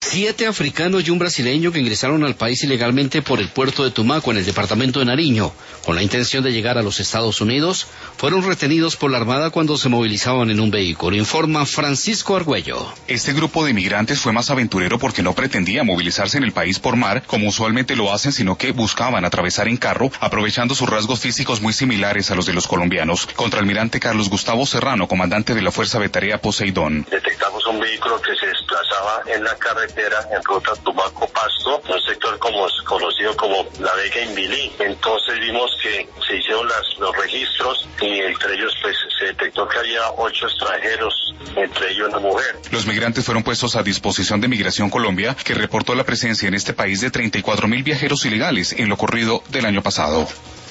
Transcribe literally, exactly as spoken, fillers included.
Siete africanos y un brasileño que ingresaron al país ilegalmente por el puerto de Tumaco, en el departamento de Nariño, con la intención de llegar a los Estados Unidos, fueron retenidos por la Armada cuando se movilizaban en un vehículo, informa Francisco Argüello. Este grupo de inmigrantes fue más aventurero porque no pretendía movilizarse en el país por mar, como usualmente lo hacen, sino que buscaban atravesar en carro, aprovechando sus rasgos físicos muy similares a los de los colombianos. Contraalmirante Carlos Gustavo Serrano, comandante de la Fuerza Betarea Poseidón. Detectamos un vehículo que se desplazaba en la carretera en ruta Tumaco-Pasto, un sector como conocido como La Vega Invilí. Entonces vimos que se hicieron las, los registros y entre ellos pues se detectó que había ocho extranjeros, entre ellos una mujer. Los migrantes fueron puestos a disposición de Migración Colombia, que reportó la presencia en este país de treinta y cuatro mil viajeros ilegales en lo corrido del año pasado.